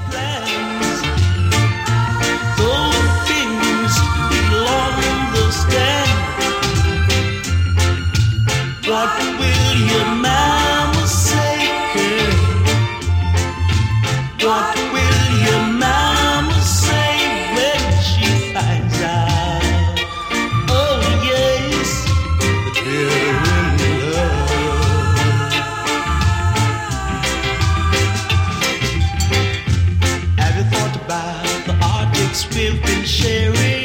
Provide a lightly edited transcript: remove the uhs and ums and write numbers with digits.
plans. Those things belong in the stand. What will your mama say, girl? What will your mama say when she finds out? Oh yes, that we're in love. Have you thought about the heartaches we've been sharing?